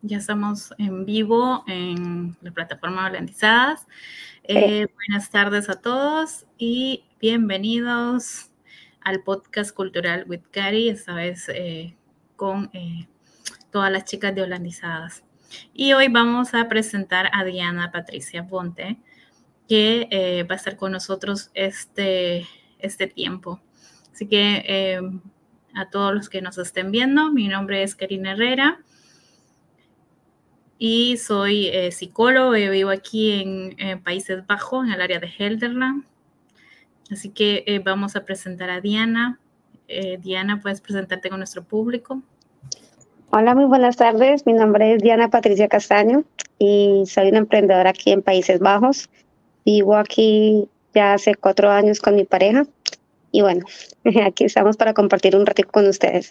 Ya estamos en vivo en la plataforma Holandizadas. Buenas tardes a todos y bienvenidos al podcast cultural with Cari, esta vez con todas las chicas de Holandizadas. Y hoy vamos a presentar a Diana Patricia Ponte, que va a estar con nosotros este tiempo. Así que a todos los que nos estén viendo, mi nombre es Karina Herrera y soy psicólogo. Vivo aquí en Países Bajos, en el área de Gelderland. Así que vamos a presentar a Diana. Diana, ¿puedes presentarte con nuestro público? Hola, muy buenas tardes. Mi nombre es Diana Patricia Castaño y soy una emprendedora aquí en Países Bajos. Vivo aquí ya hace 4 años con mi pareja y bueno, aquí estamos para compartir un ratito con ustedes.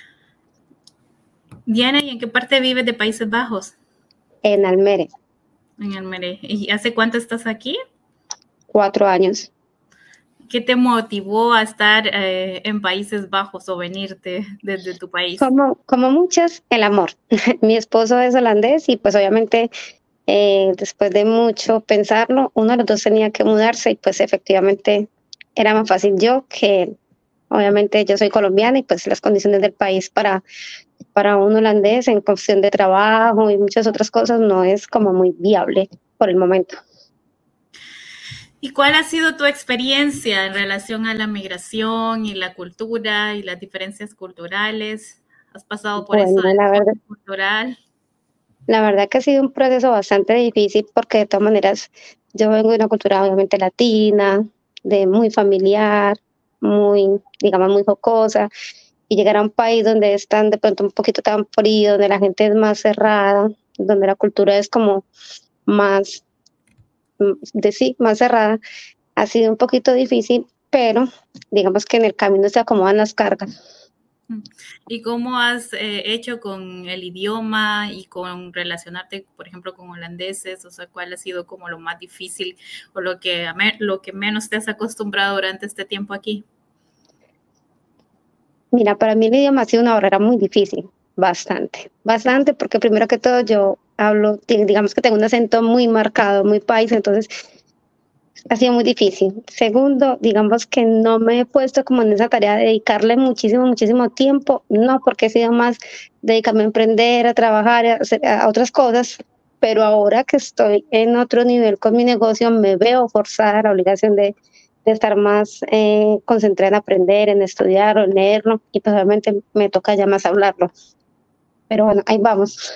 Diana, ¿y en qué parte vives de Países Bajos? En Almere. En Almere. ¿Y hace cuánto estás aquí? 4 años. ¿Qué te motivó a estar en Países Bajos o venirte desde tu país? Como muchas, el amor. Mi esposo es holandés y pues obviamente después de mucho pensarlo, uno de los dos tenía que mudarse y pues efectivamente era más fácil yo que él. Obviamente yo soy colombiana y pues las condiciones del país para un holandés en cuestión de trabajo y muchas otras cosas no es como muy viable por el momento. ¿Y cuál ha sido tu experiencia en relación a la migración y la cultura y las diferencias culturales? ¿Has pasado por eso del choque cultural? La verdad que ha sido un proceso bastante difícil porque de todas maneras yo vengo de una cultura obviamente latina, de muy familiar, muy, digamos, muy jocosa, y llegar a un país donde están de pronto un poquito tan frío, donde la gente es más cerrada, donde la cultura es como más, más cerrada, ha sido un poquito difícil, pero digamos que en el camino se acomodan las cargas. ¿Y cómo has hecho con el idioma y con relacionarte, por ejemplo, con holandeses? O sea, ¿cuál ha sido como lo más difícil o lo que menos te has acostumbrado durante este tiempo aquí? Mira, para mí el idioma ha sido una barrera muy difícil, bastante, porque primero que todo yo hablo, digamos que tengo un acento muy marcado, muy paisa, entonces ha sido muy difícil. Segundo, digamos que no me he puesto como en esa tarea de dedicarle muchísimo tiempo, no, porque he sido más dedicarme a emprender, a trabajar, a otras cosas, pero ahora que estoy en otro nivel con mi negocio, me veo forzada a la obligación de estar más concentrada en aprender, en estudiar o en leerlo, y pues obviamente me toca ya más hablarlo. Pero bueno, ahí vamos.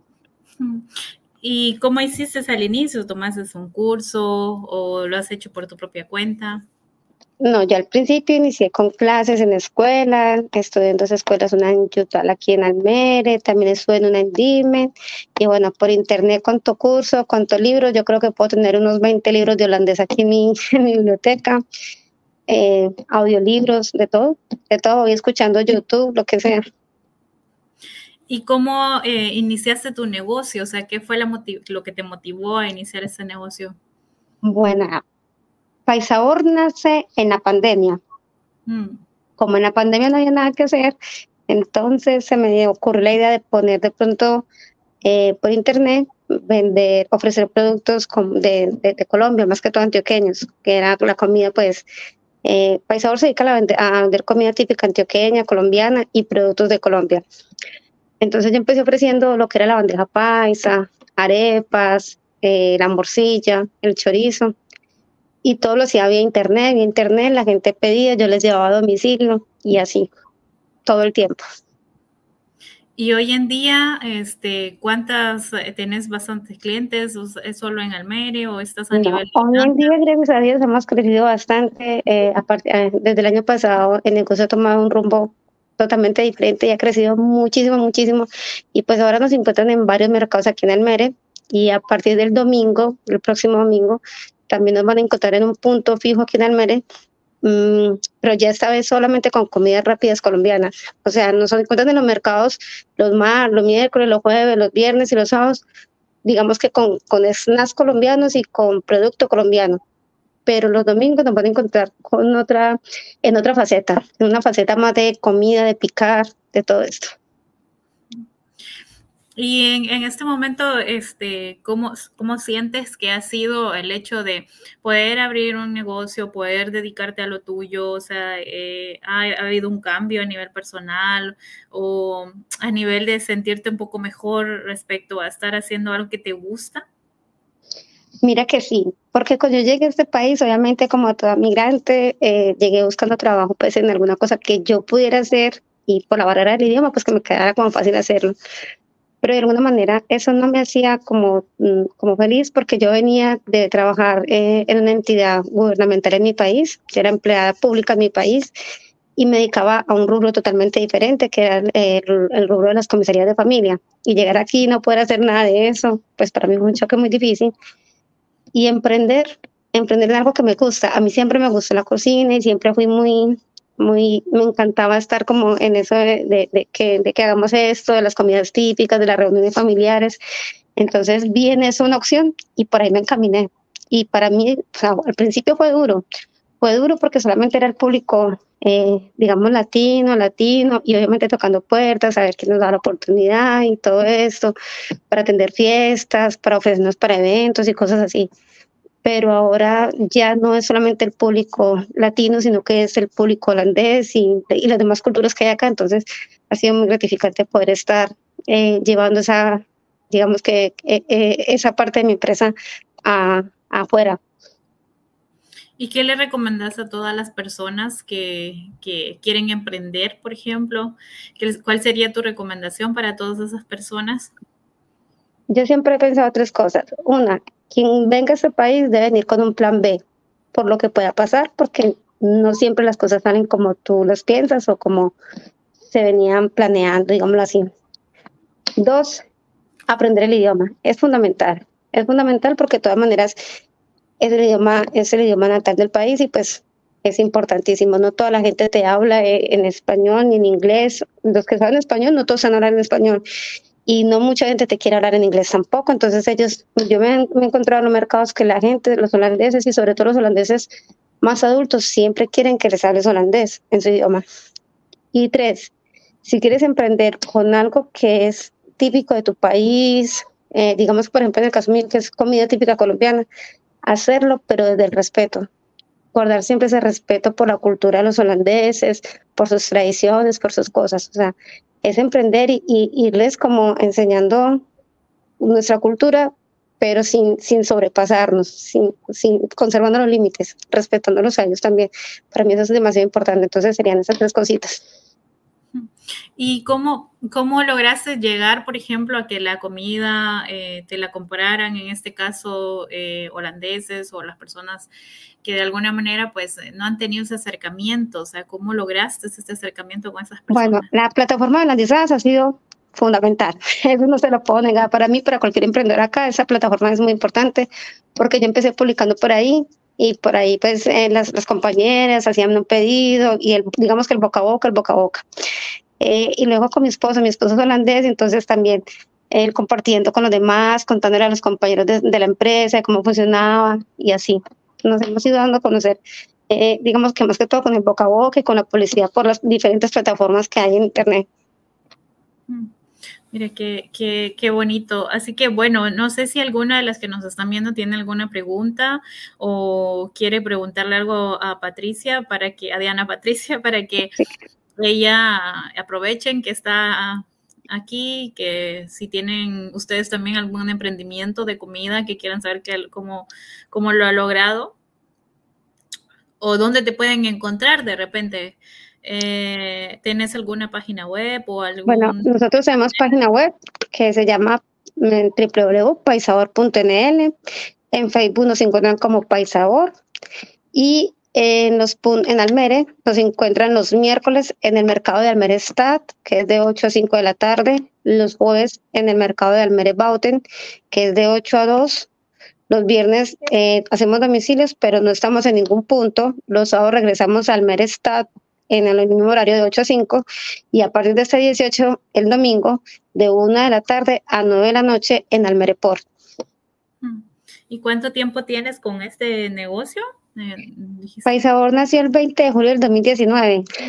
¿Y cómo hiciste al inicio? ¿Tomaste un curso o lo has hecho por tu propia cuenta? No, yo al principio inicié con clases en escuela, estudié en 2 escuelas, una en Yutal aquí en Almere, también estuve en una en Dime, y bueno, por internet cuánto curso, cuánto libro, yo creo que puedo tener unos 20 libros de holandés aquí en en mi biblioteca, audiolibros, de todo, voy escuchando YouTube, lo que sea. ¿Y cómo iniciaste tu negocio? O sea, ¿qué fue lo que te motivó a iniciar ese negocio? Bueno, Paisabor nace en la pandemia. Como en la pandemia no había nada que hacer, entonces se me ocurrió la idea de poner de pronto por internet, ofrecer productos de Colombia, más que todo antioqueños, que era la comida, pues, Paisabor se dedica a vender comida típica antioqueña, colombiana y productos de Colombia. Entonces yo empecé ofreciendo lo que era la bandeja paisa, arepas, la morcilla, el chorizo, y todo lo hacía vía internet, la gente pedía, yo les llevaba a domicilio y así, todo el tiempo. Y hoy en día, ¿tenés bastantes clientes? ¿Es solo en Almere o estás a nivel? Hoy en día, gracias a Dios, hemos crecido bastante. Desde el año pasado, el negocio ha tomado un rumbo totalmente diferente y ha crecido muchísimo. Y pues ahora nos encuentran en varios mercados aquí en Almere. Y a partir del domingo, el próximo domingo, también nos van a encontrar en un punto fijo aquí en Almere, pero ya esta vez solamente con comidas rápidas colombianas. O sea, nos encuentran en los mercados los miércoles, los jueves, los viernes y los sábados, digamos que con snacks colombianos y con producto colombiano. Pero los domingos nos van a encontrar en otra faceta, en una faceta más de comida, de picar, de todo esto. Y en este momento, ¿cómo sientes que ha sido el hecho de poder abrir un negocio, poder dedicarte a lo tuyo? O sea, ¿ha habido un cambio a nivel personal o a nivel de sentirte un poco mejor respecto a estar haciendo algo que te gusta? Mira que sí, porque cuando yo llegué a este país, obviamente como toda migrante, llegué buscando trabajo pues en alguna cosa que yo pudiera hacer y por la barrera del idioma, pues que me quedara como fácil hacerlo. Pero de alguna manera eso no me hacía como, como feliz porque yo venía de trabajar en una entidad gubernamental en mi país, yo era empleada pública en mi país y me dedicaba a un rubro totalmente diferente, que era el rubro de las comisarías de familia. Y llegar aquí y no poder hacer nada de eso, pues para mí fue un choque muy difícil. Y emprender en algo que me gusta. A mí siempre me gustó la cocina y siempre fui me encantaba estar como en eso de que hagamos esto, de las comidas típicas, de las reuniones familiares. Entonces vi en eso una opción y por ahí me encaminé. Y para mí, o sea, al principio fue duro porque solamente era el público, digamos, latino, y obviamente tocando puertas, a ver quién nos da la oportunidad y todo esto, para atender fiestas, para ofrecernos para eventos y cosas así. Pero ahora ya no es solamente el público latino, sino que es el público holandés y las demás culturas que hay acá. Entonces ha sido muy gratificante poder estar llevando esa, digamos que esa parte de mi empresa afuera. ¿Y qué le recomendás a todas las personas que quieren emprender, por ejemplo? ¿Cuál sería tu recomendación para todas esas personas? Yo siempre he pensado tres cosas. Una, quien venga a este país debe venir con un plan B, por lo que pueda pasar, porque no siempre las cosas salen como tú las piensas o como se venían planeando, digámoslo así. Dos, aprender el idioma. Es fundamental. Es fundamental porque de todas maneras es el idioma natal del país y pues es importantísimo. No toda la gente te habla en español ni en inglés. Los que saben español, no todos saben hablar en español y no mucha gente te quiere hablar en inglés tampoco. Entonces me he encontrado en los mercados que la gente, los holandeses y sobre todo los holandeses más adultos siempre quieren que les hables holandés en su idioma. Y tres, si quieres emprender con algo que es típico de tu país, digamos por ejemplo en el caso mío que es comida típica colombiana, hacerlo pero desde el respeto, guardar siempre ese respeto por la cultura de los holandeses, por sus tradiciones, por sus cosas. O sea, es emprender y irles como enseñando nuestra cultura, pero sin sobrepasarnos, conservando los límites, respetándolos a ellos también. Para mí eso es demasiado importante. Entonces serían esas tres cositas. ¿Y cómo lograste llegar, por ejemplo, a que la comida te la compraran, en este caso, holandeses o las personas que de alguna manera pues no han tenido ese acercamiento? O sea, ¿cómo lograste ese acercamiento con esas Bueno, personas? la plataforma de las licenciadas ha sido fundamental. Eso no se lo puedo negar. Para mí, para cualquier emprendedor acá, esa plataforma es muy importante porque yo empecé publicando por ahí y por ahí pues las compañeras hacían un pedido y digamos que el boca a boca. Y luego con mi esposo es holandés, entonces también él compartiendo con los demás, contándole a los compañeros de la empresa de cómo funcionaba y así. Nos hemos ido dando a conocer, digamos que más que todo con el boca a boca y con la publicidad por las diferentes plataformas que hay en Internet. Mira, qué bonito. Así que bueno, no sé si alguna de las que nos están viendo tiene alguna pregunta o quiere preguntarle algo a Patricia a Diana Patricia, para que Sí. ella aprovechen que está aquí, que si tienen ustedes también algún emprendimiento de comida que quieran saber cómo lo ha logrado o dónde te pueden encontrar de repente. ¿Tienes alguna página web o Bueno, algún... nosotros tenemos página web que se llama www.paisabor.nl. En Facebook nos encuentran como Paisabor y en Almere nos encuentran los miércoles en el mercado de Almere Stad, que es de 8 a 5 de la tarde, los jueves en el mercado de Almere Bauten, que es de 8 a 2. Los viernes hacemos domicilios, pero no estamos en ningún punto. Los sábados regresamos al Almere Stad en el mismo horario de 8 a 5 y a partir de este 18, el domingo, de 1 de la tarde a 9 de la noche en Almere Port. ¿Y cuánto tiempo tienes con este negocio? Paisabor nació el 20 de julio del 2019.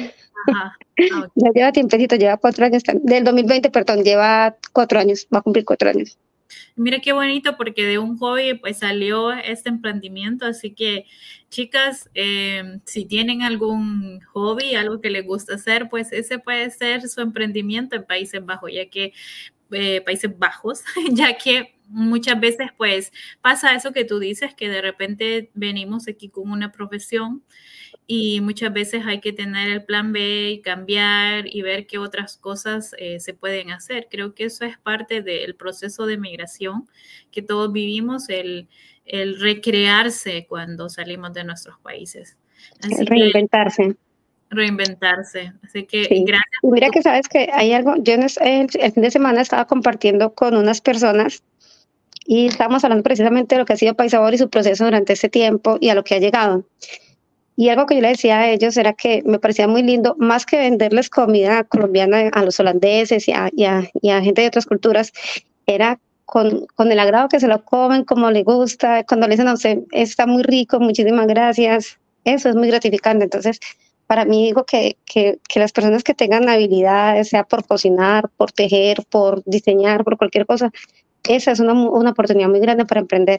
Ajá. Okay. Ya lleva tiempecito, lleva 4 años, del 2020, perdón, lleva 4 años, va a cumplir 4 años. Mira qué bonito, porque de un hobby pues salió este emprendimiento, así que chicas, si tienen algún hobby, algo que les gusta hacer, pues ese puede ser su emprendimiento en Países Bajos, Países Bajos, ya que muchas veces pues pasa eso que tú dices, que de repente venimos aquí con una profesión y muchas veces hay que tener el plan B y cambiar y ver qué otras cosas se pueden hacer. Creo que eso es parte del proceso de migración que todos vivimos, el recrearse cuando salimos de nuestros países. Así reinventarse. Reinventarse. Así que sí. Gracias. Y mira que sabes que hay algo, yo el fin de semana estaba compartiendo con unas personas y estábamos hablando precisamente de lo que ha sido Paisabor y su proceso durante este tiempo y a lo que ha llegado. Y algo que yo le decía a ellos era que me parecía muy lindo, más que venderles comida colombiana a los holandeses y a gente de otras culturas, era con el agrado que se lo comen, como le gusta, cuando le dicen a usted, está muy rico, muchísimas gracias, eso es muy gratificante. Entonces, para mí digo que las personas que tengan habilidades, sea por cocinar, por tejer, por diseñar, por cualquier cosa, esa es una oportunidad muy grande para emprender.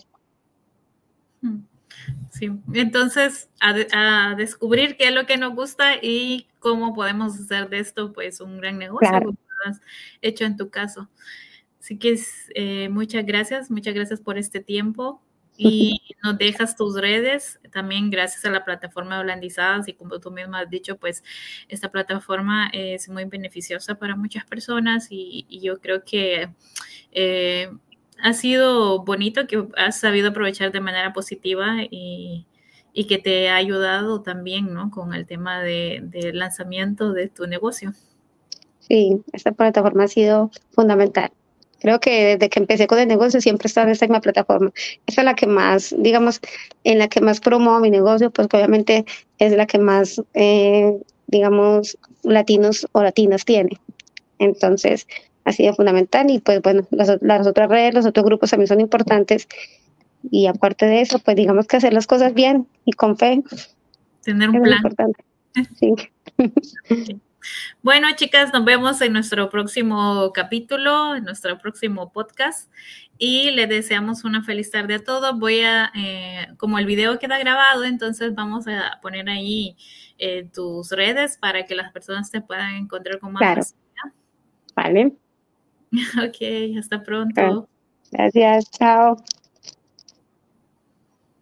Sí, entonces a descubrir qué es lo que nos gusta y cómo podemos hacer de esto pues un gran negocio, claro. como lo has hecho en tu caso. Así que muchas gracias por este tiempo y nos dejas tus redes, también gracias a la plataforma de Holandizadas, y como tú misma has dicho, pues esta plataforma es muy beneficiosa para muchas personas y yo creo que ha sido bonito que has sabido aprovechar de manera positiva y que te ha ayudado también, ¿no? Con el tema del lanzamiento de tu negocio. Sí, esta plataforma ha sido fundamental. Creo que desde que empecé con el negocio siempre he estado en esta misma plataforma. Esa es la que más, digamos, en la que más promuevo mi negocio, pues obviamente es la que más, digamos, latinos o latinas tiene. Entonces, ha sido fundamental y pues bueno, las otras redes, los otros grupos también son importantes. Y aparte de eso, pues digamos que hacer las cosas bien y con fe. Tener un plan. Es importante. Sí. Okay. Bueno, chicas, nos vemos en nuestro próximo capítulo, en nuestro próximo podcast y les deseamos una feliz tarde a todos. Voy a, como el video queda grabado, entonces vamos a poner ahí tus redes para que las personas te puedan encontrar con más facilidad. Vale. Ok, hasta pronto. Gracias, chao.